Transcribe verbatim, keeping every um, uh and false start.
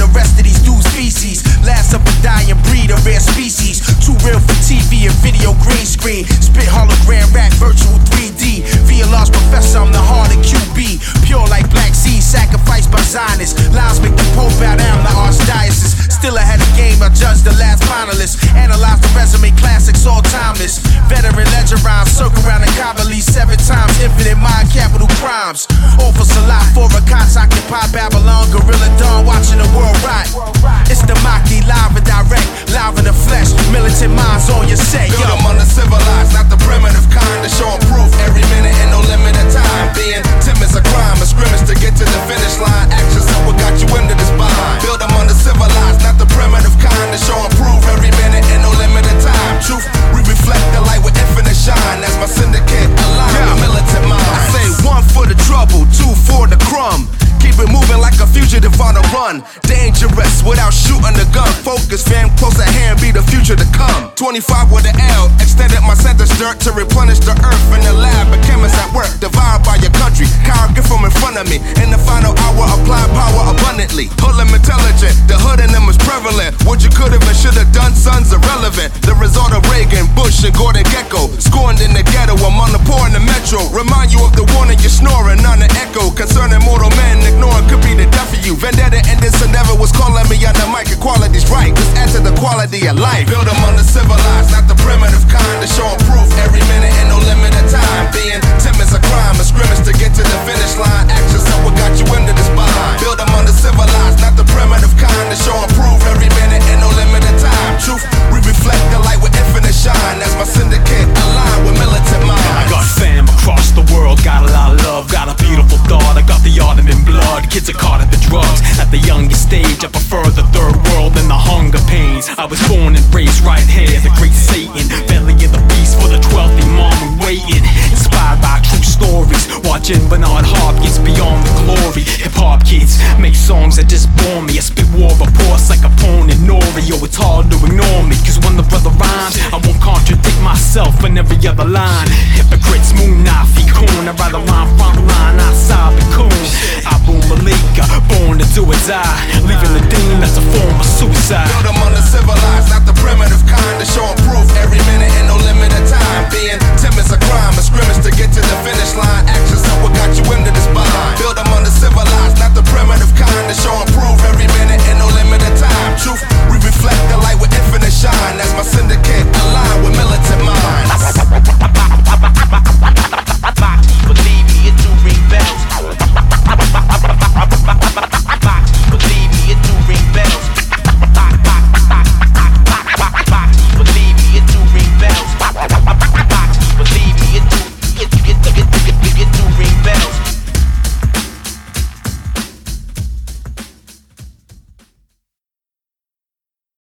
rest of these dudes' feces. Last of a dying breed, a rare species. Too real for T V and video green screen. Spit hologram rap, virtual three D. Via large professor, I'm the harder Q B. Pure like black seeds, sacrificed by Zionists. Lies make the Pope bow down, the archdiocese. Still ahead of game, I judge the last finalist. Analyze the resume, classics, all timeless. Veteran legend rhymes, circle around the Kabbali seven times. Infinite mind, capital crimes. All for Salah, for a cots, occupy Babylon. Gorilla Dawn, watching the world rot. It's the Maki, live and direct, live in the flesh. Militant minds on your set, yo. Build them on the civilized, not the primitive kind. To show proof every minute and no limit of time. Being timid's a crime, a scrimmage to get to the finish line. Actions are what got you into this bind. Build them on the civilized, not the primitive kind. To show proof every minute and no limit of time. Truth, we reflect the light with infinite shine. As my syndicate align with militant minds. I say one for the trouble, two for the crumb. Keep it moving like a fugitive on a run. Dangerous without shooting the gun. Focus, fam, close at hand, be the future to come. twenty-five with an L, extended my sentence dirt to replenish the earth. In the lab, a chemist at work, devoured by your country. Coward, get from in front of me. In the final hour, apply power abundantly. Hoodlum intelligent, the hood in them is prevalent. What you could've and should've done, son's irrelevant. The result of Reagan, Bush, and Gordon Gekko. Scorned in the ghetto, I'm on the poor in the metro. Remind you of the warning you're snoring, on the echo. Concerning mortal men, ignoring could be the death of you. Vendetta and this endeavor was calling me on the mic. Equality's right, let's add to the quality of life. Build them on the civilized, not the primitive kind. To show proof every minute and no limit of time. Being timid's a crime, a scrimmage to get to the finish line. Actions are what got you into this bind. Build them on the civilized, not the primitive kind. To show proof every minute and no limit of time. Truth, we reflect the light with infinite shine. As my syndicate align with militant minds. I got fam across the world, got a lot of love, got a beautiful thought. I got the ardent in blood, kids are caught in the drugs. At the youngest stage, I prefer the third world and the hunger pains. I was born and raised right here, the great Satan. Belly of the beast for the twelfth imam, we waiting. Inspired by true stories, watching Bernard Hopkins beyond the glory. Hip-hop kids make songs that just bore me. I spit war reports like a pawn in Nori. Yo, it's hard to ignore me, cause when the brother rhymes, I won't contradict myself in every other line. Hypocrites, Munafi, Kun. I'd rather rhyme front line, outside the coon. Abu Malika, born to do or die. Leaving the dean, that's a form of suicide. Build them on the civilized, not the primitive kind. To show proof every minute and no limit of time. Being timid's a crime, a scrimmage to get to the finish line.